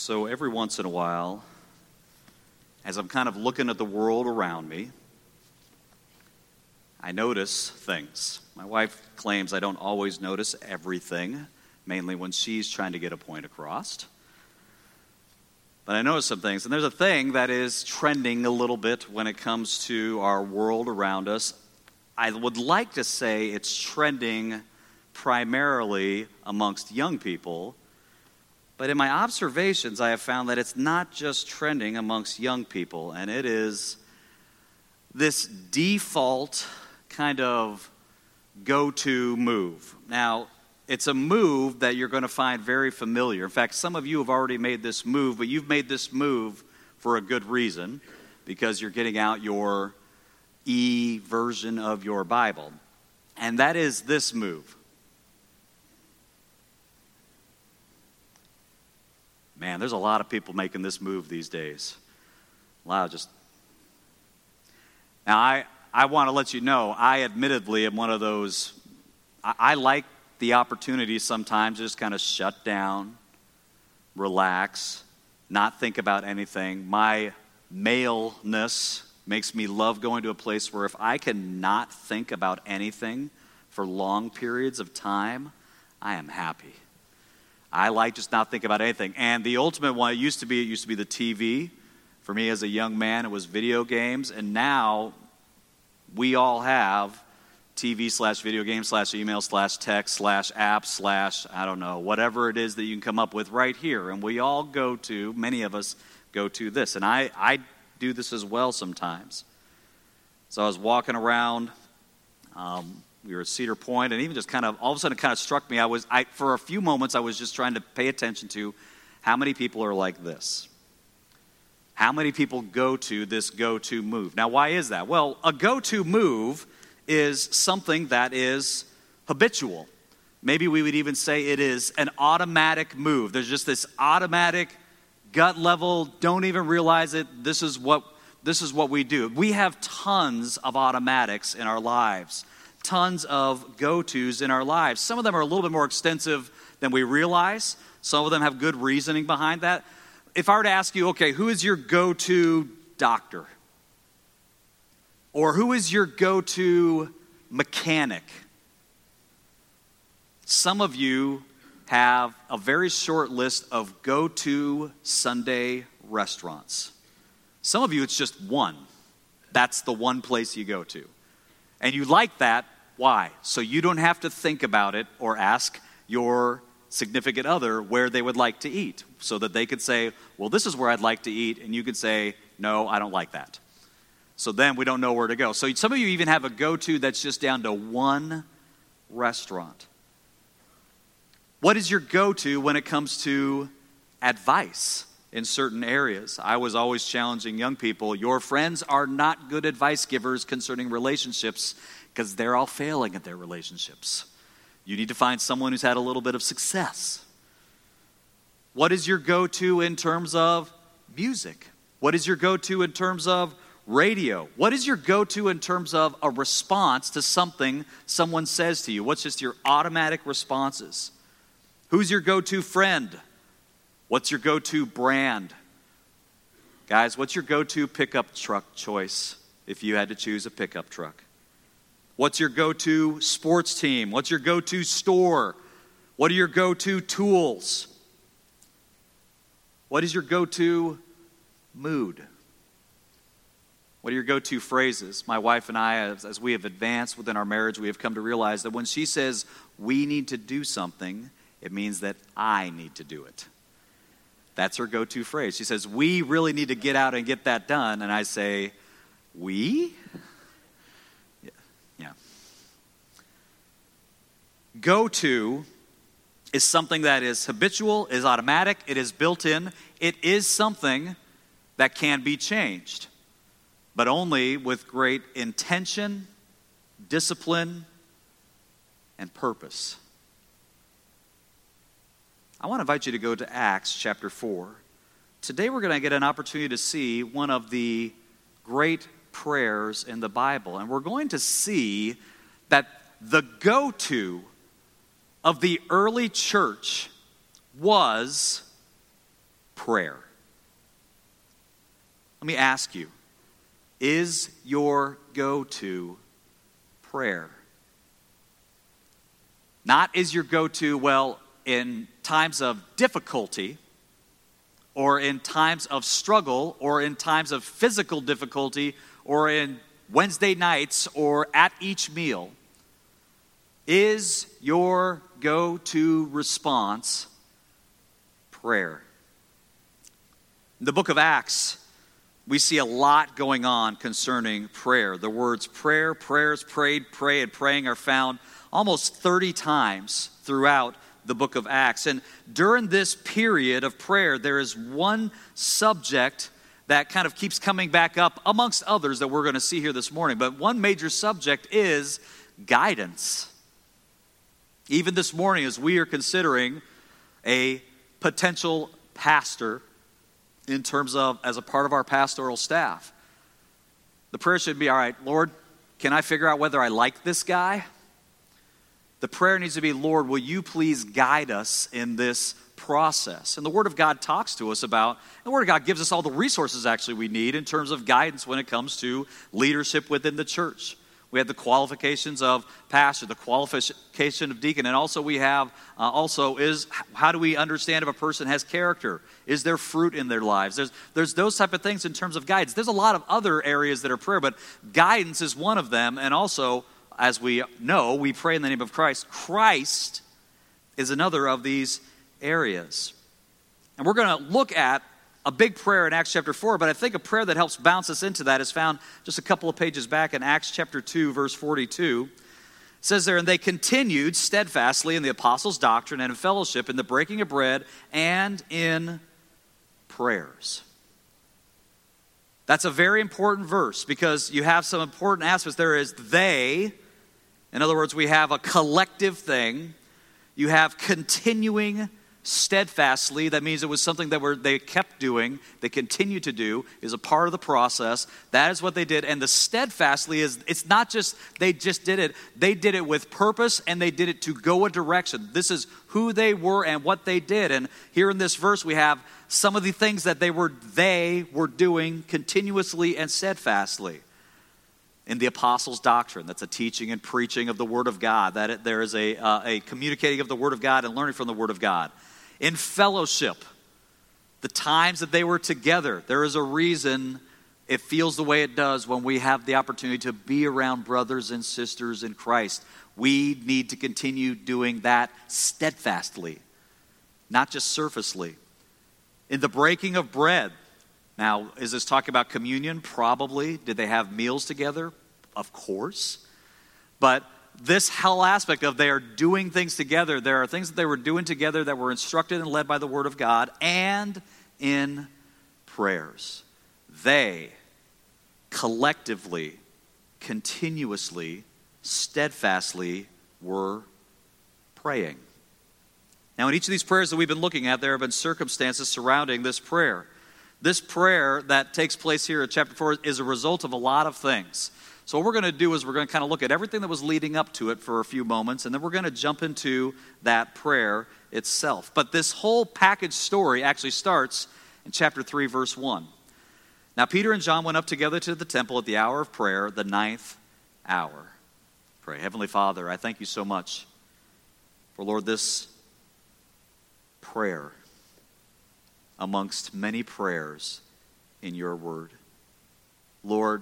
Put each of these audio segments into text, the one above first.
So every once in a while, as I'm kind of looking at the world around me, I notice things. My wife claims I don't always notice everything, mainly when she's trying to get a point across. But I notice some things, and there's a thing that is trending a little bit when it comes to our world around us. I would like to say it's trending primarily amongst young people, but in my observations, I have found that it's not just trending amongst young people, and it is this default kind of go-to move. Now, it's a move that you're going to find very familiar. In fact, some of you have already made this move, but you've made this move for a good reason, because you're getting out your e-version of your Bible. And that is this move. Man, there's a lot of people making this move these days. Now, I want to let you know, I admittedly am one of those, I like the opportunity sometimes to just kind of shut down, relax, not think about anything. My maleness makes me love going to a place where if I can not think about anything for long periods of time, I am happy. I like just not think about anything. And the ultimate one, it used to be the TV. For me as a young man, it was video games. And now we all have TV/video games/email/text/app/ I don't know, whatever it is that you can come up with right here. And we all many of us go to this. And I do this as well sometimes. So I was walking around, we were at Cedar Point, and even just kind of, all of a sudden it kind of struck me, for a few moments I was just trying to pay attention to how many people are like this. How many people go to this go-to move? Now, why is that? Well, a go-to move is something that is habitual. Maybe we would even say it is an automatic move. There's just this automatic, gut level, don't even realize it, this is what we do. We have tons of automatics in our lives, tons of go-tos in our lives. Some of them are a little bit more extensive than we realize. Some of them have good reasoning behind that. If I were to ask you, okay, who is your go-to doctor? Or who is your go-to mechanic? Some of you have a very short list of go-to Sunday restaurants. Some of you, it's just one. That's the one place you go to. And you like that. Why? So you don't have to think about it or ask your significant other where they would like to eat, so that they could say, well, this is where I'd like to eat, and you could say, no, I don't like that. So then we don't know where to go. So some of you even have a go-to that's just down to one restaurant. What is your go-to when it comes to advice in certain areas? I was always challenging young people, your friends are not good advice givers concerning relationships because they're all failing at their relationships. You need to find someone who's had a little bit of success. What is your go-to in terms of music? What is your go-to in terms of radio? What is your go-to in terms of a response to something someone says to you? What's just your automatic responses? Who's your go-to friend? What's your go-to brand? Guys, what's your go-to pickup truck choice if you had to choose a pickup truck? What's your go-to sports team? What's your go-to store? What are your go-to tools? What is your go-to mood? What are your go-to phrases? My wife and I, as we have advanced within our marriage, we have come to realize that when she says we need to do something, it means that I need to do it. That's her go-to phrase. She says, we really need to get out and get that done. And I say, we? Yeah. Go-to is something that is habitual, is automatic, it is built in. It is something that can be changed, but only with great intention, discipline, and purpose. I want to invite you to go to Acts chapter 4. Today we're going to get an opportunity to see one of the great prayers in the Bible. And we're going to see that the go-to of the early church was prayer. Let me ask you, is your go-to prayer? Not is your go-to, well, in times of difficulty, or in times of struggle, or in times of physical difficulty, or in Wednesday nights, or at each meal. Is your go-to response prayer? In the book of Acts, we see a lot going on concerning prayer. The words prayer, prayers, prayed, pray, and praying are found almost 30 times throughout the book of Acts. And during this period of prayer, there is one subject that kind of keeps coming back up amongst others that we're going to see here this morning. But one major subject is guidance. Even this morning, as we are considering a potential pastor in terms of as a part of our pastoral staff, the prayer should be, all right, Lord, can I figure out whether I like this guy? The prayer needs to be, Lord, will you please guide us in this process? And the Word of God talks to us about, the Word of God gives us all the resources actually we need in terms of guidance when it comes to leadership within the church. We have the qualifications of pastor, the qualification of deacon, and also we have how do we understand if a person has character? Is there fruit in their lives? There's those type of things in terms of guidance. There's a lot of other areas that are prayer, but guidance is one of them, and also, as we know, we pray in the name of Christ. Christ is another of these areas. And we're going to look at a big prayer in Acts chapter 4, but I think a prayer that helps bounce us into that is found just a couple of pages back in Acts chapter 2, verse 42. It says there, and they continued steadfastly in the apostles' doctrine and in fellowship, in the breaking of bread, and in prayers. That's a very important verse because you have some important aspects. There is they. In other words, we have a collective thing. You have continuing steadfastly. That means it was something that they kept doing. They continue to do. Is a part of the process. That is what they did. And the steadfastly is, it's not just they just did it. They did it with purpose and they did it to go a direction. This is who they were and what they did. And here in this verse we have some of the things that they were doing continuously and steadfastly. In the apostles' doctrine, that's a teaching and preaching of the Word of God. That there is a communicating of the Word of God and learning from the Word of God. In fellowship, the times that they were together, there is a reason it feels the way it does when we have the opportunity to be around brothers and sisters in Christ. We need to continue doing that steadfastly, not just surfacely. In the breaking of bread, now, is this talking about communion? Probably. Did they have meals together? Of course. But this whole aspect of they are doing things together, there are things that they were doing together that were instructed and led by the Word of God, and in prayers. They collectively, continuously, steadfastly were praying. Now, in each of these prayers that we've been looking at, there have been circumstances surrounding this prayer. This prayer that takes place here in chapter 4 is a result of a lot of things. So what we're going to do is we're going to kind of look at everything that was leading up to it for a few moments, and then we're going to jump into that prayer itself. But this whole package story actually starts in chapter 3, verse 1. Now Peter and John went up together to the temple at the hour of prayer, the 9th hour. Pray. Heavenly Father, I thank you so much for, Lord, this prayer amongst many prayers in your word. Lord,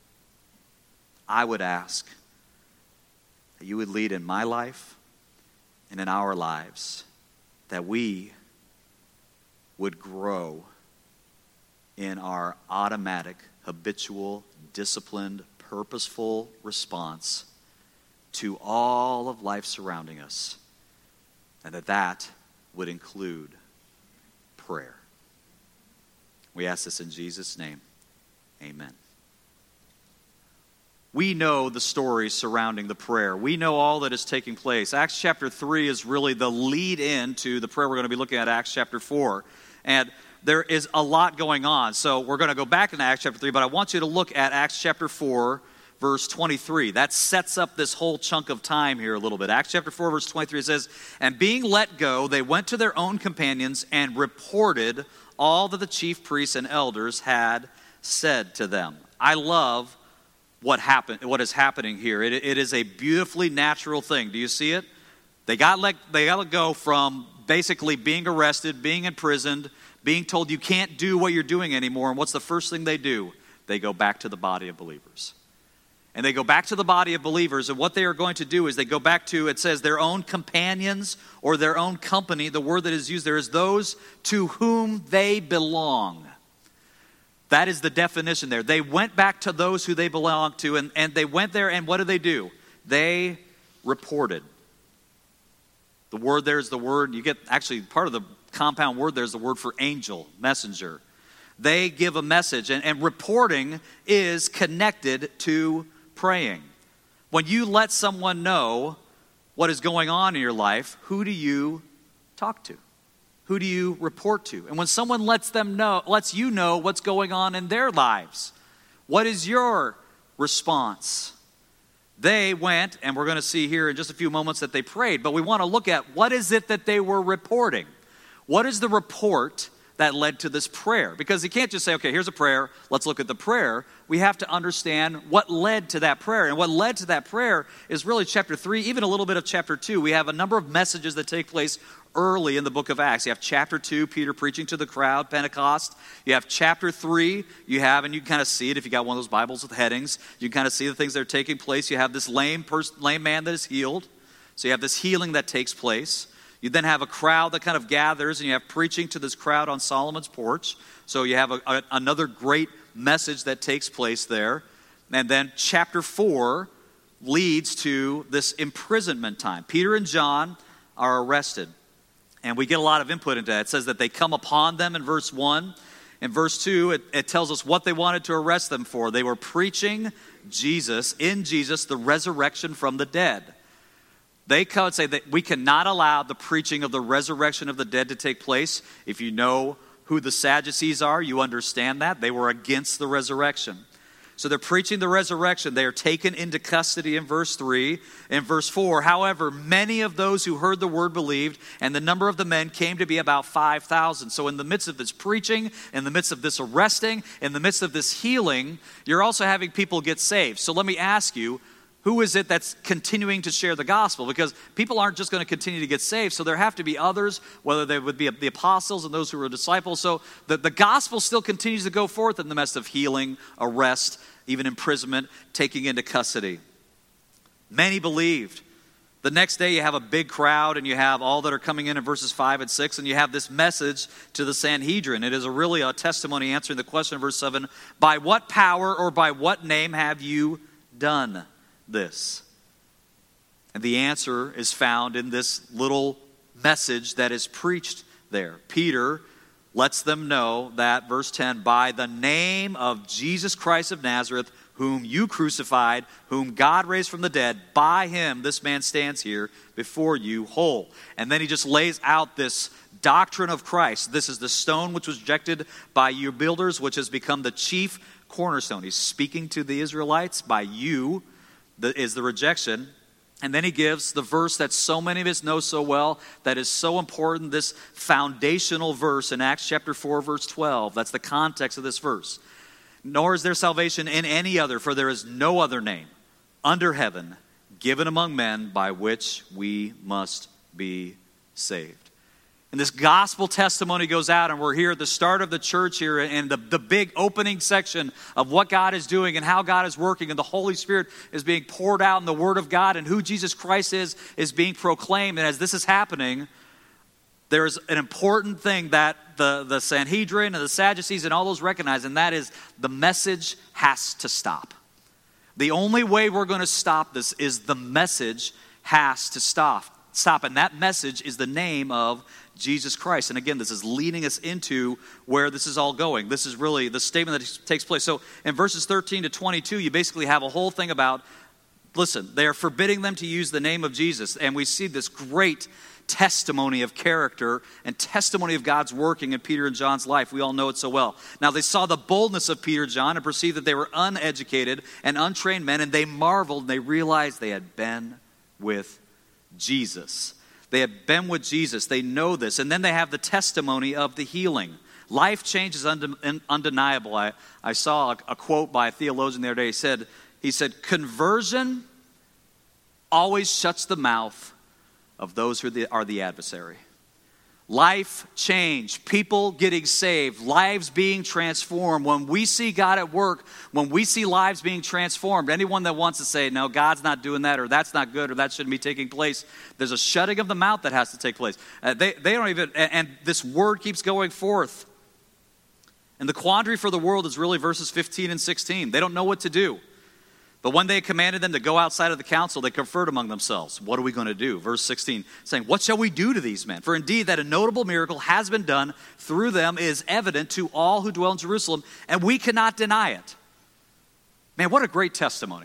I would ask that you would lead in my life and in our lives, that we would grow in our automatic, habitual, disciplined, purposeful response to all of life surrounding us, and that would include prayer. We ask this in Jesus' name. Amen. We know the stories surrounding the prayer. We know all that is taking place. Acts chapter 3 is really the lead in to the prayer we're going to be looking at, Acts chapter 4. And there is a lot going on. So we're going to go back into Acts chapter 3, but I want you to look at Acts chapter 4, verse 23. That sets up this whole chunk of time here a little bit. Acts chapter 4, verse 23 says, and being let go, they went to their own companions and reported all that the chief priests and elders had said to them. I love what is happening here. It is a beautifully natural thing. Do you see it? They got let go from basically being arrested, being imprisoned, being told you can't do what you're doing anymore. And what's the first thing they do? They go back to the body of believers. And they go back to the body of believers, and what they are going to do is they go back to, it says, their own companions or their own company. The word that is used there is those to whom they belong. That is the definition there. They went back to those who they belong to, and they went there, and what did they do? They reported. The word there is the word, you get actually part of the compound word there is the word for angel, messenger. They give a message, and reporting is connected to praying. When you let someone know what is going on in your life, who do you talk to? Who do you report to? And when someone lets you know what's going on in their lives, what is your response? They went, and we're going to see here in just a few moments that they prayed, but we want to look at what is it that they were reporting? What is the report that led to this prayer? Because you can't just say, okay, here's a prayer, let's look at the prayer. We have to understand what led to that prayer. And what led to that prayer is really chapter 3, even a little bit of chapter 2. We have a number of messages that take place early in the book of Acts. You have chapter 2, Peter preaching to the crowd, Pentecost. You have chapter 3, and you can kind of see it if you got one of those Bibles with headings. You can kind of see the things that are taking place. You have this lame man that is healed. So you have this healing that takes place. You then have a crowd that kind of gathers, and you have preaching to this crowd on Solomon's porch. So you have another great message that takes place there. And then chapter 4 leads to this imprisonment time. Peter and John are arrested. And we get a lot of input into that. It says that they come upon them in verse 1. In verse 2, it tells us what they wanted to arrest them for. They were preaching Jesus, the resurrection from the dead. They could say that we cannot allow the preaching of the resurrection of the dead to take place. If you know who the Sadducees are, you understand that. They were against the resurrection. So they're preaching the resurrection. They are taken into custody in verse 3. In verse 4, however, many of those who heard the word believed, and the number of the men came to be about 5,000. So in the midst of this preaching, in the midst of this arresting, in the midst of this healing, you're also having people get saved. So let me ask you, who is it that's continuing to share the gospel? Because people aren't just going to continue to get saved, so there have to be others, whether they would be the apostles and those who were disciples. So the gospel still continues to go forth in the midst of healing, arrest, even imprisonment, taking into custody. Many believed. The next day you have a big crowd, and you have all that are coming in verses 5 and 6, and you have this message to the Sanhedrin. It is really a testimony answering the question in verse 7, by what power or by what name have you done this? And the answer is found in this little message that is preached there. Peter lets them know that, verse 10, by the name of Jesus Christ of Nazareth, whom you crucified, whom God raised from the dead, by him this man stands here before you whole. And then he just lays out this doctrine of Christ. This is the stone which was rejected by you builders, which has become the chief cornerstone. He's speaking to the Israelites, by you is the rejection. And then he gives the verse that so many of us know so well, that is so important, this foundational verse in Acts chapter 4, verse 12. That's the context of this verse. Nor is there salvation in any other, for there is no other name under heaven given among men by which we must be saved. And this gospel testimony goes out, and we're here at the start of the church here, and the big opening section of what God is doing and how God is working, and the Holy Spirit is being poured out, and the Word of God and who Jesus Christ is being proclaimed. And as this is happening, there is an important thing that the Sanhedrin and the Sadducees and all those recognize, and that is the message has to stop. The only way we're going to stop this is the message has to stop. And that message is the name of Jesus Christ. And again, this is leading us into where this is all going. This is really the statement that takes place. So in verses 13 to 22, you basically have a whole thing about, listen, they are forbidding them to use the name of Jesus. And we see this great testimony of character and testimony of God's working in Peter and John's life. We all know it so well. Now they saw the boldness of Peter and John and perceived that they were uneducated and untrained men, and they marveled, and they realized they had been with Jesus. They had been with Jesus. They know this. And then they have the testimony of the healing. Life change is undeniable. I saw a quote by a theologian the other day. He said, conversion always shuts the mouth of those who are the adversary. Life change, people getting saved, lives being transformed. When we see God at work, when we see lives being transformed, anyone that wants to say, no, God's not doing that, or that's not good, or that shouldn't be taking place, there's a shutting of the mouth that has to take place. They don't even, and this word keeps going forth. And the quandary for the world is really verses 15 and 16. They don't know what to do. But when they commanded them to go outside of the council, they conferred among themselves. What are we going to do? Verse 16, saying, what shall we do to these men? For indeed that a notable miracle has been done through them is evident to all who dwell in Jerusalem, and we cannot deny it. Man, what a great testimony.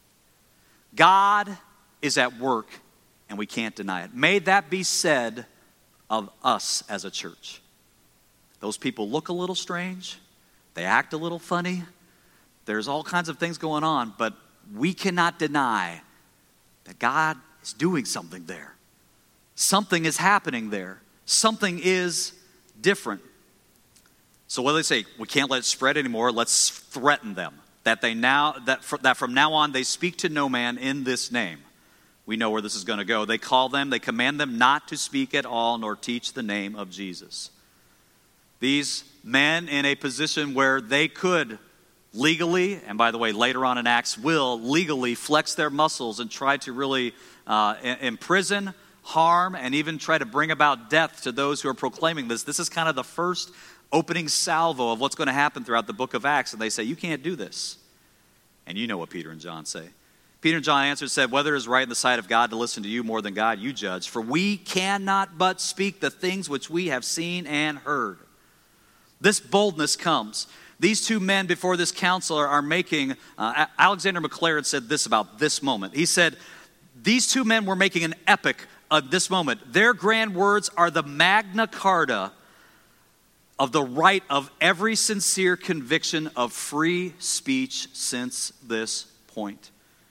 God is at work, and we can't deny it. May that be said of us as a church. Those people look a little strange. They act a little funny. There's all kinds of things going on, but we cannot deny that God is doing something there. Something is happening there. Something is different. So what do they say? We can't let it spread anymore. Let's threaten them that from now on they speak to no man in this name. We know where this is going to go. They command them not to speak at all nor teach the name of Jesus. These men in a position where they could legally, and by the way, later on in Acts, will legally flex their muscles and try to really imprison, harm, and even try to bring about death to those who are proclaiming this. This is kind of the first opening salvo of what's going to happen throughout the book of Acts. And they say, you can't do this. And you know what Peter and John say. Peter and John answered and said, whether it is right in the sight of God to listen to you more than God, you judge. For we cannot but speak the things which we have seen and heard. This boldness comes. These two men before this council are making, Alexander Maclaren said this about this moment. He said, these two men were making an epic of this moment. Their grand words are the Magna Carta of the right of every sincere conviction of free speech since this point.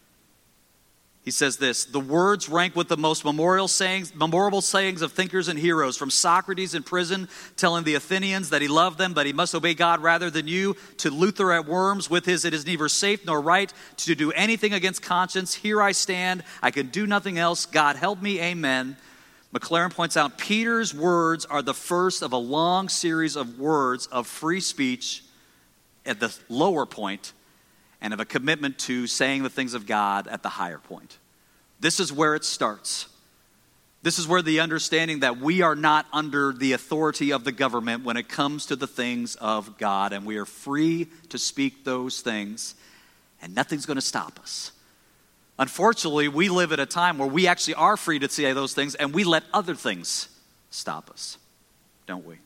He says this, the words rank with the most memorable sayings of thinkers and heroes, from Socrates in prison telling the Athenians that he loved them, but he must obey God rather than you, to Luther at Worms with his, it is neither safe nor right to do anything against conscience. Here I stand, I can do nothing else. God help me, amen. Maclaren points out Peter's words are the first of a long series of words of free speech at the lower point, and of a commitment to saying the things of God at the higher point. This is where it starts. This is where the understanding that we are not under the authority of the government when it comes to the things of God, and we are free to speak those things, and nothing's going to stop us. Unfortunately, we live at a time where we actually are free to say those things, and we let other things stop us, don't we?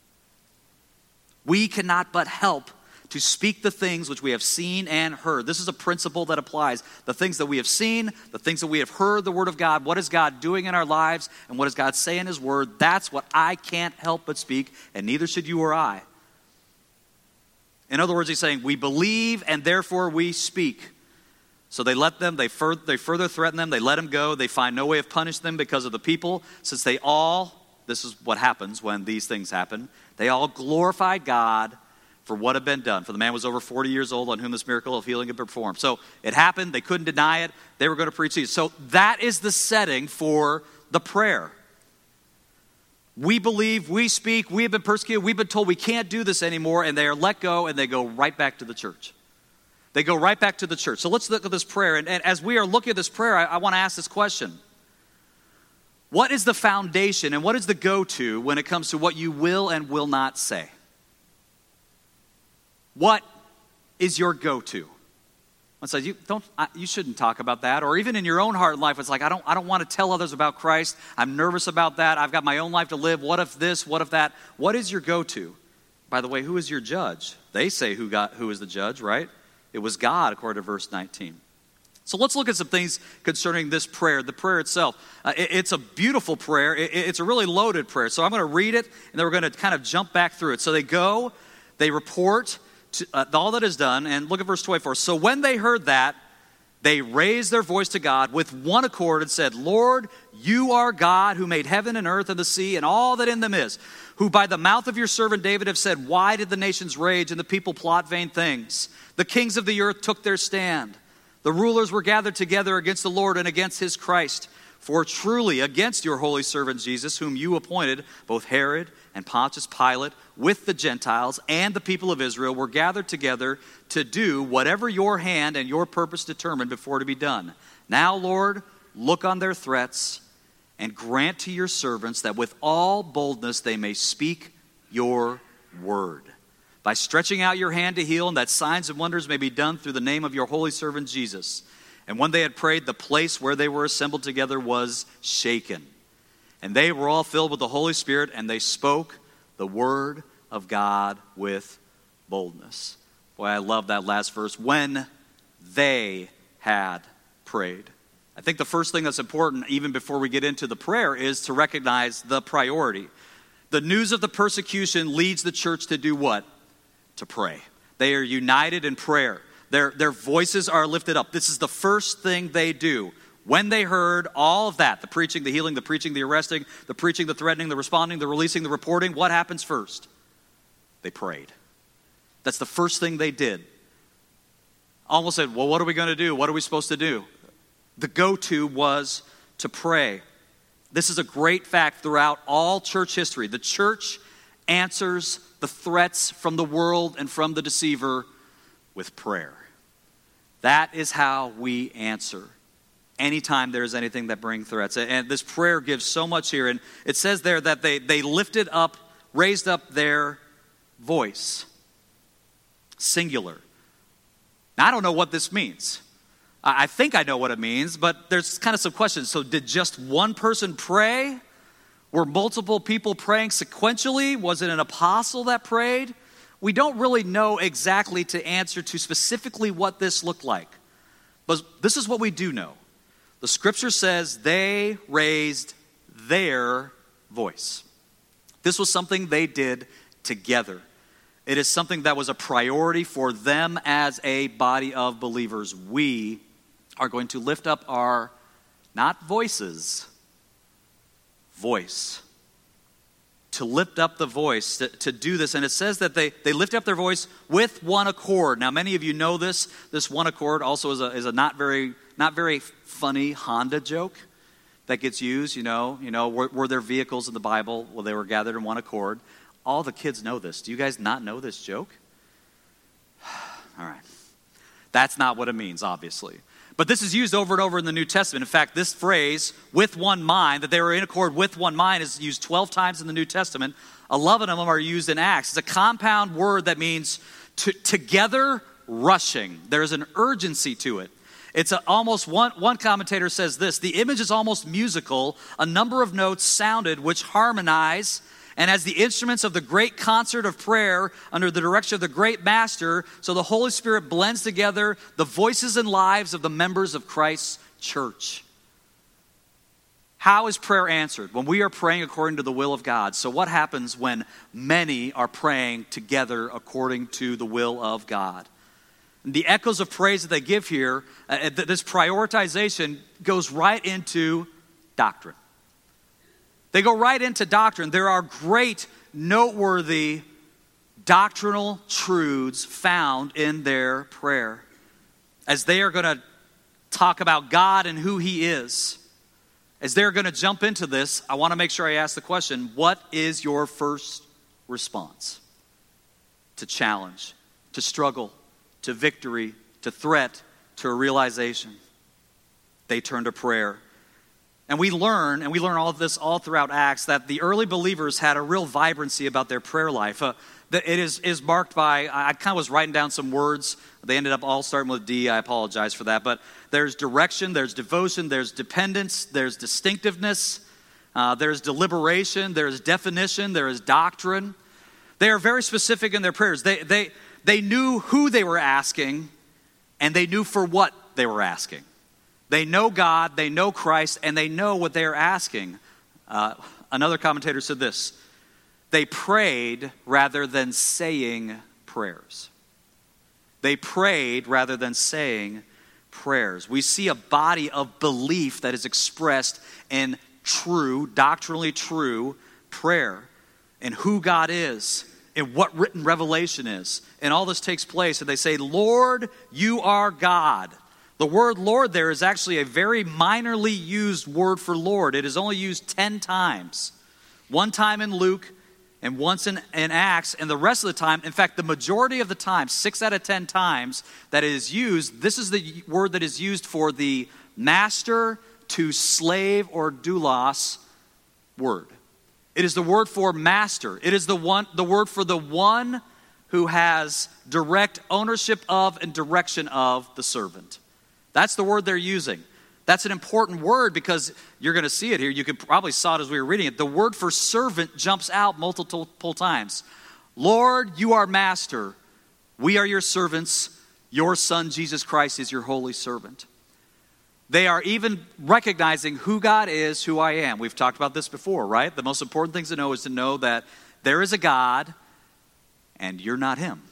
We cannot but help to speak the things which we have seen and heard. This is a principle that applies. The things that we have seen, the things that we have heard, the Word of God, what is God doing in our lives, and what does God say in His Word, that's what I can't help but speak, and neither should you or I. In other words, he's saying, we believe and therefore we speak. So they further threaten them, they let them go, they find no way of punishing them because of the people, since this is what happens when these things happen, they all glorified God for what had been done. For the man was over 40 years old on whom this miracle of healing had been performed. So it happened. They couldn't deny it. They were going to preach Jesus. So that is the setting for the prayer. We believe, we speak, we have been persecuted, we've been told we can't do this anymore, and they are let go, and they go right back to the church. They go right back to the church. So let's look at this prayer. And as we are looking at this prayer, I want to ask this question. What is the foundation and what is the go-to when it comes to what you will and will not say? What is your go-to? One says, you shouldn't talk about that. Or even in your own heart and life, it's like, I don't want to tell others about Christ. I'm nervous about that. I've got my own life to live. What if this? What if that? What is your go-to? By the way, who is your judge? They say who is the judge, right? It was God, according to verse 19. So let's look at some things concerning this prayer, the prayer itself. It's a beautiful prayer. It's a really loaded prayer. So I'm going to read it, and then we're going to kind of jump back through it. So they go, they report all that is done, and look at verse 24. So when they heard that, They raised their voice to God with one accord and said, Lord, you are God who made heaven and earth and the sea and all that in them is, who by the mouth of your servant David have said, why did the nations rage and the people plot vain things? The kings of the earth took their stand. The rulers were gathered together against the Lord and against his Christ. For truly against your holy servant Jesus, whom you appointed, both Herod and Pontius Pilate, with the Gentiles and the people of Israel, were gathered together to do whatever your hand and your purpose determined before to be done. Now, Lord, look on their threats and grant to your servants that with all boldness they may speak your word, by stretching out your hand to heal, and that signs and wonders may be done through the name of your holy servant Jesus. And when they had prayed, the place where they were assembled together was shaken. And they were all filled with the Holy Spirit, and they spoke the word of God with boldness. Boy, I love that last verse. When they had prayed. I think the first thing that's important, even before we get into the prayer, is to recognize the priority. The news of the persecution leads the church to do what? To pray. They are united in prayer. Their voices are lifted up. This is the first thing they do. When they heard all of that, the preaching, the healing, the preaching, the arresting, the preaching, the threatening, the responding, the releasing, the reporting, what happens first? They prayed. That's the first thing they did. Almost said, well, what are we going to do? What are we supposed to do? The go-to was to pray. This is a great fact throughout all church history. The church answers the threats from the world and from the deceiver with prayer. That is how we answer anytime there's anything that brings threats. And this prayer gives so much here. And it says there that they lifted up, raised up their voice. Singular. Now, I don't know what this means. I think I know what it means, but there's kind of some questions. So did just one person pray? Were multiple people praying sequentially? Was it an apostle that prayed? We don't really know exactly to answer to specifically what this looked like. But this is what we do know. The scripture says they raised their voice. This was something they did together. It is something that was a priority for them as a body of believers. We are going to lift up our, not voices, voice. To lift up the voice, to do this. And it says that they lift up their voice with one accord. Now, many of you know this. This one accord also is a not very funny Honda joke that gets used. Were there vehicles in the Bible? Well, they were gathered in one accord. All the kids know this. Do you guys not know this joke? All right. That's not what it means, obviously. But this is used over and over in the New Testament. In fact, this phrase, with one mind, that they were in accord with one mind, is used 12 times in the New Testament. 11 of them are used in Acts. It's a compound word that means together rushing. There's an urgency to it. It's almost, one commentator says this, the image is almost musical. A number of notes sounded which harmonize, and as the instruments of the great concert of prayer under the direction of the great master, so the Holy Spirit blends together the voices and lives of the members of Christ's church. How is prayer answered? When we are praying according to the will of God. So what happens when many are praying together according to the will of God? The echoes of praise that they give here, this prioritization goes right into doctrine. They go right into doctrine. There are great, noteworthy doctrinal truths found in their prayer. As they are going to talk about God and who He is, as they're going to jump into this, I want to make sure I ask the question, what is your first response? To challenge, to struggle, to victory, to threat, to a realization. They turn to prayer. And we learn all of this all throughout Acts, that the early believers had a real vibrancy about their prayer life. It is marked by, I kind of was writing down some words. They ended up all starting with D. I apologize for that. But there's direction, there's devotion, there's dependence, there's distinctiveness, there's deliberation, there's definition, there is doctrine. They are very specific in their prayers. They knew who they were asking, and they knew for what they were asking. They know God, they know Christ, and they know what they are asking. Another commentator said this, they prayed rather than saying prayers. They prayed rather than saying prayers. We see a body of belief that is expressed in true, doctrinally true prayer, and who God is, and what written revelation is. And all this takes place, and they say, Lord, you are God. The word Lord there is actually a very minorly used word for Lord. It is only used 10 times. One time in Luke, and once in Acts, and the rest of the time, in fact, the majority of the time, 6 out of 10 times that it is used, this is the word that is used for the master to slave or doulos word. It is the word for master. It is the word for the one who has direct ownership of and direction of the servant. That's the word they're using. That's an important word because you're going to see it here. You could probably saw it as we were reading it. The word for servant jumps out multiple times. Lord, you are master. We are your servants. Your son, Jesus Christ, is your holy servant. They are even recognizing who God is, who I am. We've talked about this before, right? The most important thing to know is to know that there is a God and you're not him.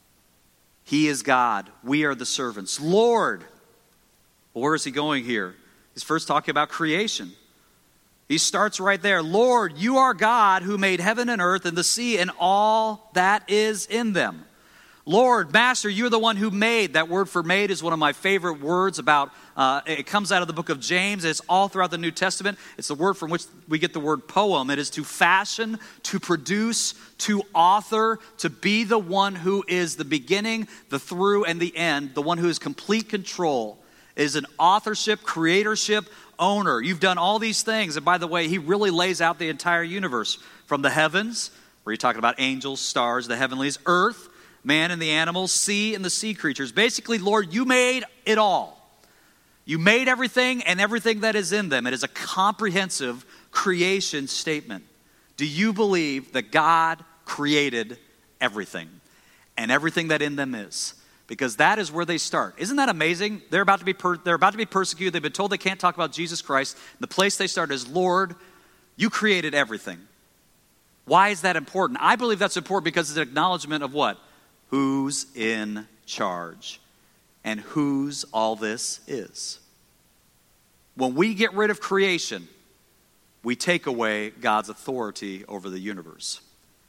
He is God. We are the servants. Lord. Well, where is he going here? He's first talking about creation. He starts right there. Lord, you are God who made heaven and earth and the sea and all that is in them. Lord, Master, you're the one who made. That word for made is one of my favorite words about, it comes out of the book of James. It's all throughout the New Testament. It's the word from which we get the word poem. It is to fashion, to produce, to author, to be the one who is the beginning, the through, and the end, the one who is complete control. Is an authorship, creatorship, owner. You've done all these things. And by the way, he really lays out the entire universe. From the heavens, where you're talking about angels, stars, the heavenlies, earth, man and the animals, sea and the sea creatures. Basically, Lord, you made it all. You made everything and everything that is in them. It is a comprehensive creation statement. Do you believe that God created everything and everything that in them is? Because that is where they start. Isn't that amazing? They're about to be persecuted. They've been told they can't talk about Jesus Christ. The place they start is, Lord, you created everything. Why is that important? I believe that's important because it's an acknowledgement of what? Who's in charge and whose all this is. When we get rid of creation, we take away God's authority over the universe.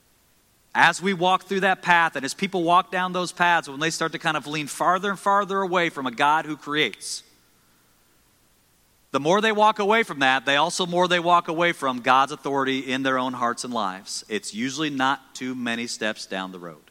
As we walk through that path, and as people walk down those paths, when they start to kind of lean farther and farther away from a God who creates, the more they walk away from that, they walk away from God's authority in their own hearts and lives. It's usually not too many steps down the road.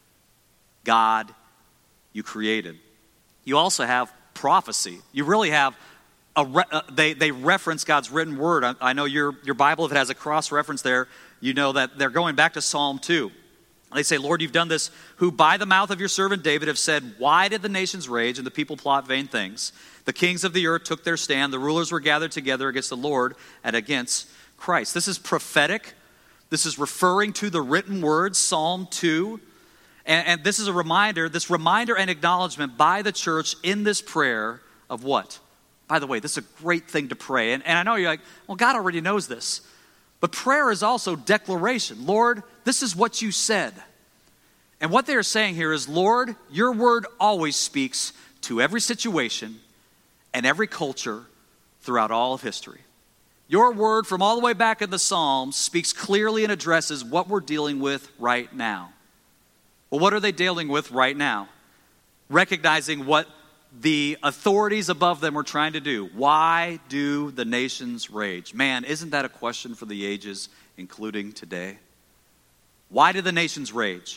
God, you created. You also have prophecy. You really have they reference God's written word. I know your Bible, if it has a cross-reference there, you know that they're going back to Psalm 2. They say, Lord, you've done this, who by the mouth of your servant David have said, why did the nations rage and the people plot vain things? The kings of the earth took their stand. The rulers were gathered together against the Lord and against Christ. This is prophetic. This is referring to the written word, Psalm 2. And this is a reminder, and acknowledgement by the church in this prayer of what? By the way, this is a great thing to pray. And I know you're like, well, God already knows this. But prayer is also declaration. Lord, this is what you said. And what they are saying here is, Lord, your word always speaks to every situation and every culture throughout all of history. Your word from all the way back in the Psalms speaks clearly and addresses what we're dealing with right now. Well, what are they dealing with right now? Recognizing what the authorities above them were trying to do. Why do the nations rage? Man, isn't that a question for the ages, including today? Why do the nations rage?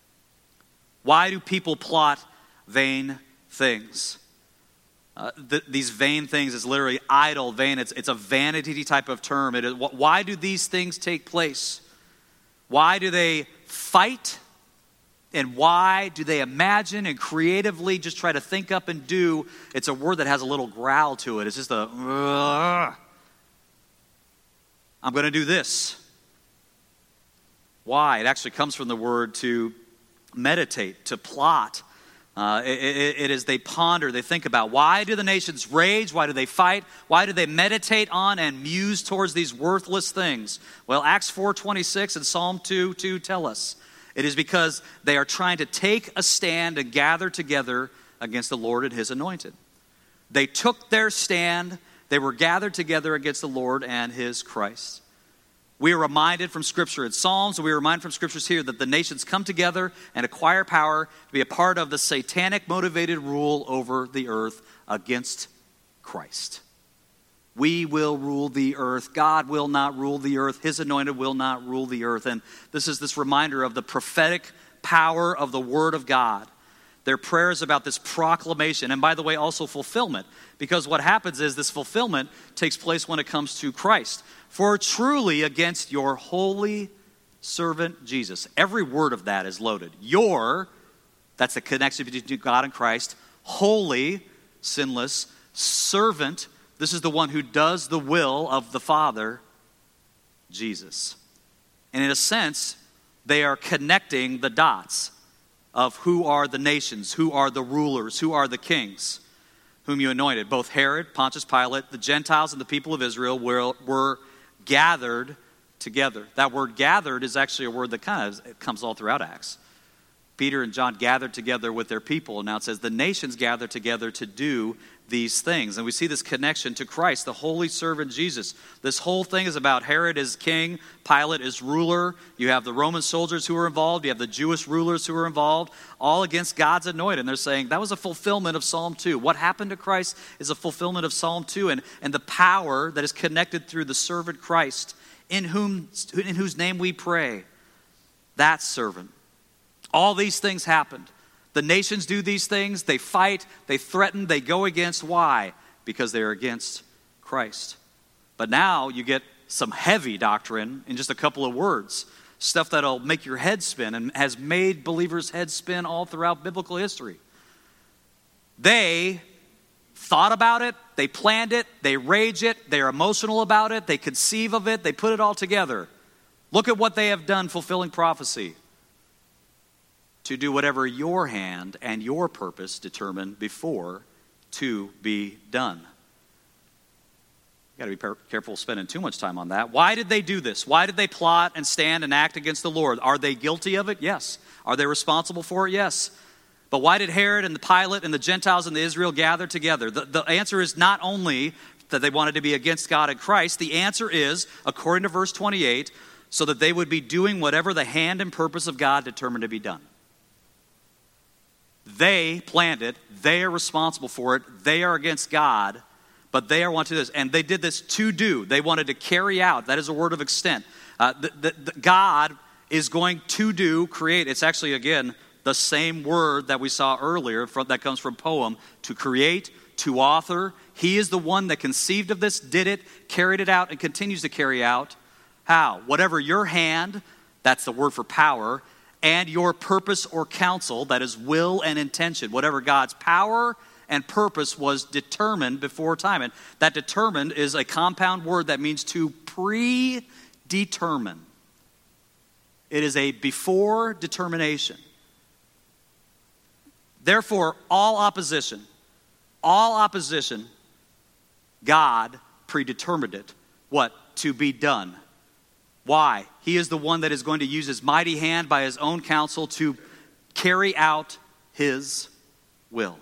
Why do people plot vain things? These vain things is literally idle, vain. It's a vanity type of term. Why do these things take place? Why do they fight? And why do they imagine and creatively just try to think up and do? It's a word that has a little growl to it. It's just I'm going to do this. Why? It actually comes from the word to meditate, to plot. It is they ponder, they think about. Why do the nations rage? Why do they fight? Why do they meditate on and muse towards these worthless things? Well, Acts 4:26 and Psalm 2:2 tell us. It is because they are trying to take a stand and gather together against the Lord and his anointed. They took their stand. They were gathered together against the Lord and his Christ. We are reminded from Scripture in Psalms, and we are reminded from Scriptures here that the nations come together and acquire power to be a part of the satanic-motivated rule over the earth against Christ. We will rule the earth. God will not rule the earth. His anointed will not rule the earth. And this is this reminder of the prophetic power of the Word of God. Their prayer is about this proclamation, and by the way, also fulfillment. Because what happens is this fulfillment takes place when it comes to Christ. For truly against your holy servant Jesus. Every word of that is loaded. That's the connection between God and Christ. Holy, sinless, servant. This is the one who does the will of the Father, Jesus. And in a sense, they are connecting the dots of who are the nations, who are the rulers, who are the kings, whom you anointed. Both Herod, Pontius Pilate, the Gentiles, and the people of Israel were gathered together. That word gathered is actually a word that it comes all throughout Acts. Peter and John gathered together with their people, and now it says the nations gathered together to do these things. And we see this connection to Christ, the holy servant Jesus. This whole thing is about Herod is king, Pilate is ruler. You have the Roman soldiers who are involved. You have the Jewish rulers who are involved, all against God's anointed. And they're saying that was a fulfillment of Psalm 2. What happened to Christ is a fulfillment of Psalm 2 and the power that is connected through the servant Christ in whose name we pray. That servant. All these things happened. The nations do these things. They fight. They threaten. They go against. Why? Because they are against Christ. But now you get some heavy doctrine in just a couple of words. Stuff that'll make your head spin and has made believers' heads spin all throughout biblical history. They thought about it. They planned it. They rage it. They are emotional about it. They conceive of it. They put it all together. Look at what they have done fulfilling prophecy. To do whatever your hand and your purpose determine before to be done. You got to be careful spending too much time on that. Why did they do this? Why did they plot and stand and act against the Lord? Are they guilty of it? Yes. Are they responsible for it? Yes. But why did Herod and the Pilate and the Gentiles and the Israel gather together? The answer is not only that they wanted to be against God and Christ. The answer is, according to verse 28, so that they would be doing whatever the hand and purpose of God determined to be done. They planned it. They are responsible for it. They are against God, but they are wanting to do this. And they did this to do. They wanted to carry out. That is a word of extent. God is going to do, create. It's actually, again, the same word that we saw earlier that comes from poem. To create, to author. He is the one that conceived of this, did it, carried it out, and continues to carry out. How? Whatever your hand, that's the word for power, and your purpose or counsel, that is will and intention, whatever God's power and purpose was determined before time. And that determined is a compound word that means to predetermine. It is a before determination. Therefore, all opposition, God predetermined it. What? To be done. Why? He is the one that is going to use his mighty hand by his own counsel to carry out his will.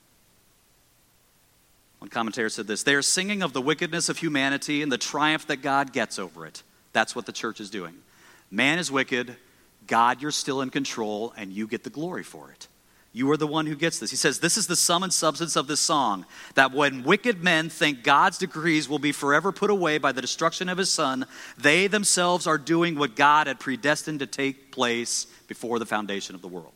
One commentator said this: they are singing of the wickedness of humanity and the triumph that God gets over it. That's what the church is doing. Man is wicked. God, you're still in control, and you get the glory for it. You are the one who gets this. He says, this is the sum and substance of this song, that when wicked men think God's decrees will be forever put away by the destruction of his Son, they themselves are doing what God had predestined to take place before the foundation of the world.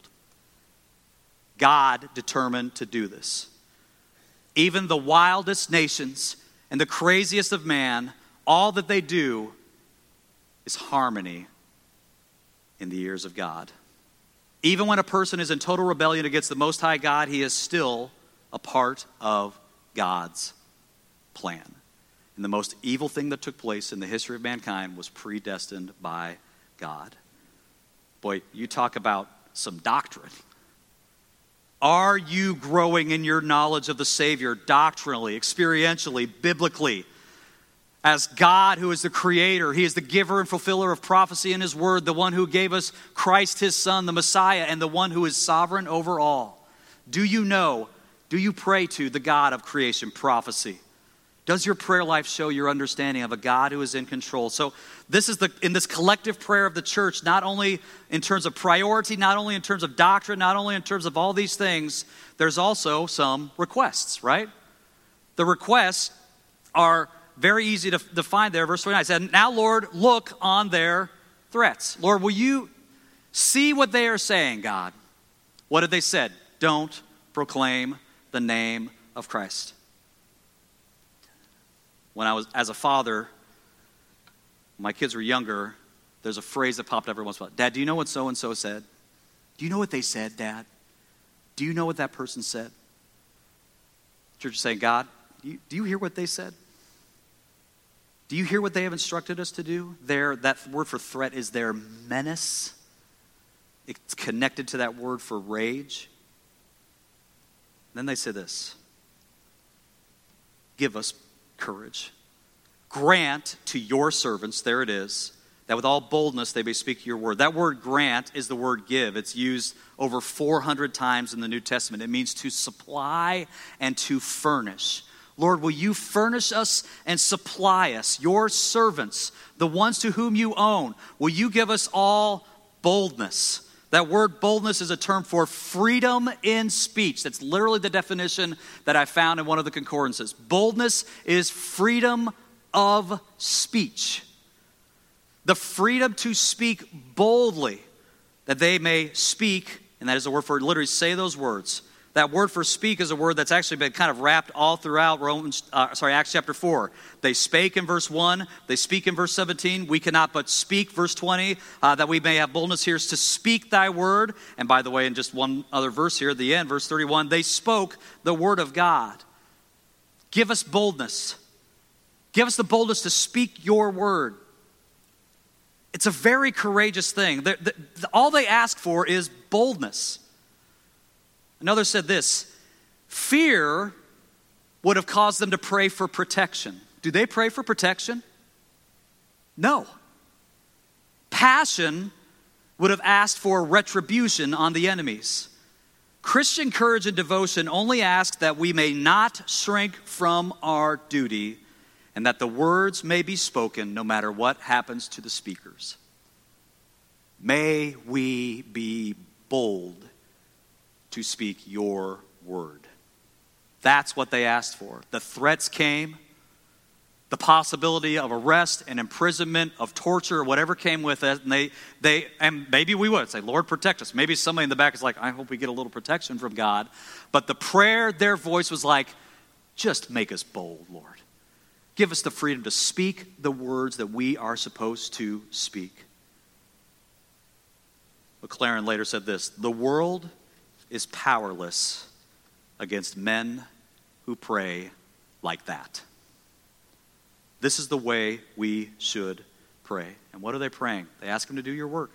God determined to do this. Even the wildest nations and the craziest of man, all that they do is harmony in the ears of God. Even when a person is in total rebellion against the Most High God, he is still a part of God's plan. And the most evil thing that took place in the history of mankind was predestined by God. Boy, you talk about some doctrine. Are you growing in your knowledge of the Savior doctrinally, experientially, biblically? As God, who is the creator, he is the giver and fulfiller of prophecy in his word, the one who gave us Christ his Son, the Messiah, and the one who is sovereign over all. Do you know Do you pray to the God of creation prophecy? Does your prayer life show your understanding of a God who is in control? So this is in this collective prayer of the church, not only in terms of priority, not only in terms of doctrine, not only in terms of all these things, there's also some requests, right? The requests are very easy to find there. Verse 29 said, now, Lord, look on their threats. Lord, will you see what they are saying, God? What have they said? Don't proclaim the name of Christ. When I was, as a father, my kids were younger, there's a phrase that popped up every once in a while. Dad, do you know what so-and-so said? Do you know what they said, Dad? Do you know what that person said? Church is saying, God, do you hear what they said? Do you hear what they have instructed us to do? That word for threat is their menace. It's connected to that word for rage. Then they say this. Give us courage. Grant to your servants, there it is, that with all boldness they may speak your word. That word grant is the word give. It's used over 400 times in the New Testament. It means to supply and to furnish. Lord, will you furnish us and supply us, your servants, the ones to whom you own? Will you give us all boldness? That word boldness is a term for freedom in speech. That's literally the definition that I found in one of the concordances. Boldness is freedom of speech. The freedom to speak boldly, that they may speak, and that is the word for literally say those words. That word for speak is a word that's actually been kind of wrapped all throughout Acts chapter 4. They spake in verse 1. They speak in verse 17. We cannot but speak, verse 20, that we may have boldness here is to speak thy word. And by the way, in just one other verse here at the end, verse 31, they spoke the word of God. Give us boldness. Give us the boldness to speak your word. It's a very courageous thing. All they ask for is boldness. Another said this, fear would have caused them to pray for protection. Do they pray for protection? No. Passion would have asked for retribution on the enemies. Christian courage and devotion only ask that we may not shrink from our duty and that the words may be spoken no matter what happens to the speakers. May we be bold to speak your word. That's what they asked for. The threats came, the possibility of arrest and imprisonment, of torture, whatever came with it, and maybe we would say, Lord, protect us. Maybe somebody in the back is like, I hope we get a little protection from God. But the prayer, their voice was like, just make us bold, Lord. Give us the freedom to speak the words that we are supposed to speak. McLaren later said this, the world is powerless against men who pray like that. This is the way we should pray. And what are they praying? They ask him to do your work.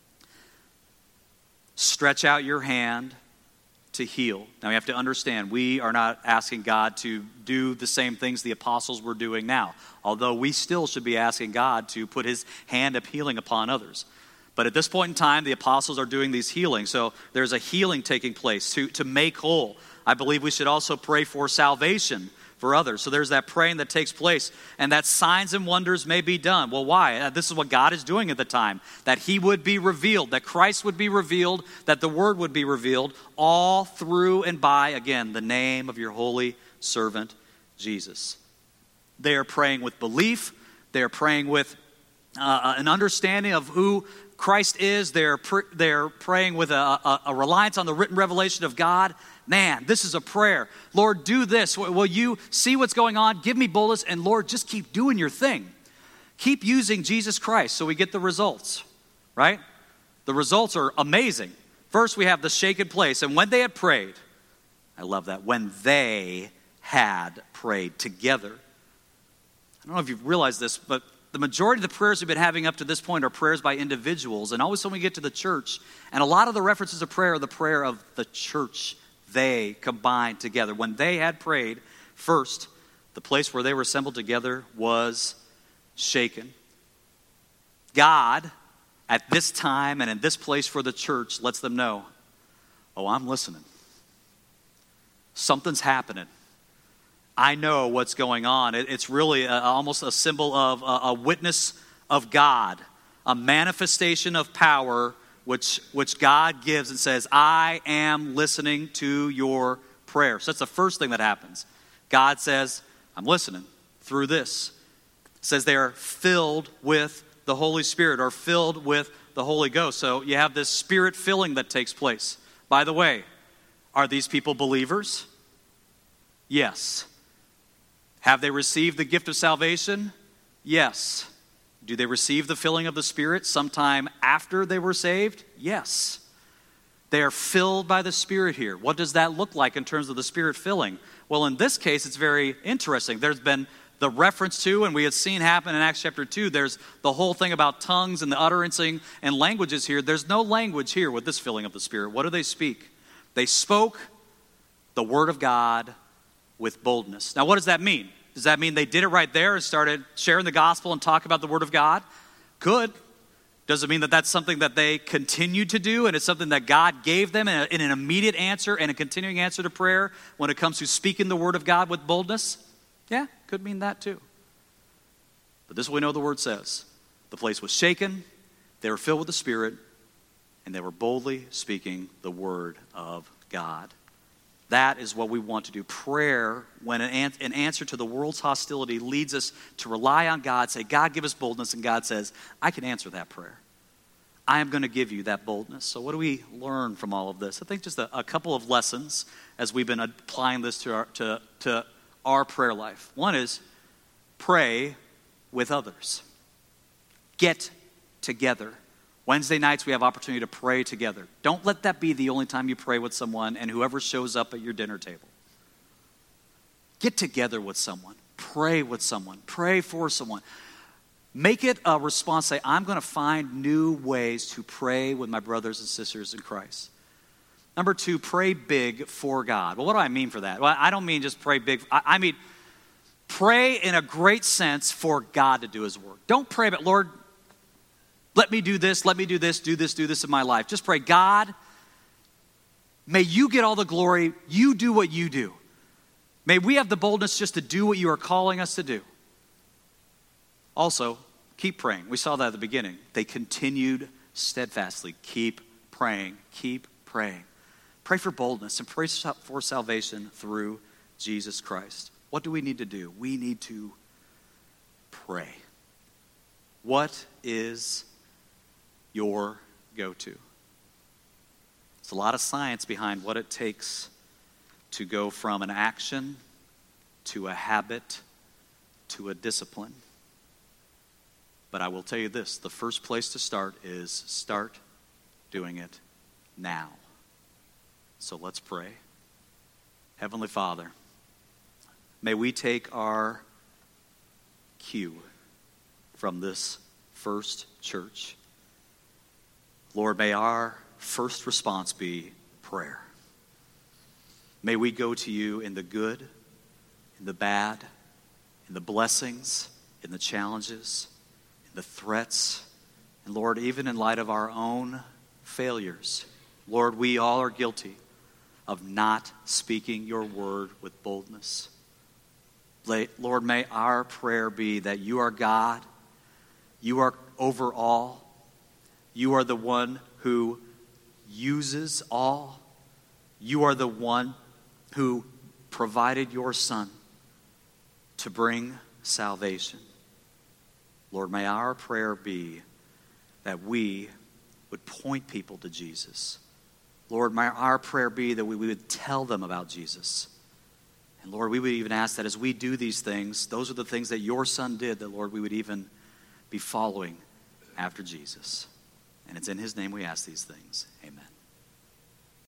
Stretch out your hand to heal. Now, you have to understand, we are not asking God to do the same things the apostles were doing now, although we still should be asking God to put his hand of healing upon others. But at this point in time, the apostles are doing these healings. So there's a healing taking place to make whole. I believe we should also pray for salvation for others. So there's that praying that takes place, and that signs and wonders may be done. Well, why? This is what God is doing at the time, that he would be revealed, that Christ would be revealed, that the word would be revealed, all through and by, again, the name of your holy servant, Jesus. They are praying with belief. They are praying with an understanding of who Christ is. They're praying with a reliance on the written revelation of God. Man, this is a prayer. Lord, do this. Will you see what's going on? Give me boldness. And Lord, just keep doing your thing. Keep using Jesus Christ so we get the results, right? The results are amazing. First, we have the shaken place. And when they had prayed, I love that, when they had prayed together. I don't know if you've realized this, but the majority of the prayers we've been having up to this point are prayers by individuals. And always when we get to the church, and a lot of the references of prayer are the prayer of the church. They combined together. When they had prayed, first, the place where they were assembled together was shaken. God, at this time and in this place for the church, lets them know, oh, I'm listening. something's happening. I know what's going on. It's really almost a symbol of a witness of God, a manifestation of power which God gives and says, I am listening to your prayer. So that's the first thing that happens. God says, I'm listening through this. It says they are filled with the Holy Spirit or filled with the Holy Ghost. So you have this spirit filling that takes place. By the way, are these people believers? Yes. Have they received the gift of salvation? Yes. Do they receive the filling of the Spirit sometime after they were saved? Yes. They are filled by the Spirit here. What does that look like in terms of the Spirit filling? Well, in this case, it's very interesting. There's been the reference to, and we had seen happen in Acts chapter 2, there's the whole thing about tongues and the utterancing and languages here. There's no language here with this filling of the Spirit. What do they speak? They spoke the Word of God with boldness. Now, what does that mean? Does that mean they did it right there and started sharing the gospel and talk about the Word of God? Could. Does it mean that that's something that they continued to do and it's something that God gave them in an immediate answer and a continuing answer to prayer when it comes to speaking the Word of God with boldness? Yeah, could mean that too. But this is what we know the Word says. The place was shaken, they were filled with the Spirit, and they were boldly speaking the Word of God. That is what we want to do. Prayer, when an answer to the world's hostility leads us to rely on God, say, God, give us boldness, and God says, I can answer that prayer. I am going to give you that boldness. So what do we learn from all of this? I think just a couple of lessons as we've been applying this to our prayer life. One is pray with others. Get together. Wednesday nights, we have opportunity to pray together. Don't let that be the only time you pray with someone and whoever shows up at your dinner table. Get together with someone. Pray with someone. Pray for someone. Make it a response. Say, I'm going to find new ways to pray with my brothers and sisters in Christ. Number 2, pray big for God. Well, what do I mean for that? Well, I don't mean just pray big. I mean, pray in a great sense for God to do His work. Don't pray about, Lord, let me do this in my life. Just pray, God, may you get all the glory. You do what you do. May we have the boldness just to do what you are calling us to do. Also, keep praying. We saw that at the beginning. They continued steadfastly. Keep praying. Keep praying. Pray for boldness and pray for salvation through Jesus Christ. What do we need to do? We need to pray. What is your go-to? There's a lot of science behind what it takes to go from an action to a habit to a discipline. But I will tell you this, the first place to start is start doing it now. So let's pray. Heavenly Father, may we take our cue from this first church. Lord, may our first response be prayer. May we go to you in the good, in the bad, in the blessings, in the challenges, in the threats, and Lord, even in light of our own failures. Lord, we all are guilty of not speaking your word with boldness. Lord, may our prayer be that you are God, you are over all, you are the one who uses all, you are the one who provided your Son to bring salvation. Lord, may our prayer be that we would point people to Jesus. Lord, may our prayer be that we would tell them about Jesus. And Lord, we would even ask that as we do these things, those are the things that your Son did, that Lord, we would even be following after Jesus. And it's in his name we ask these things. Amen.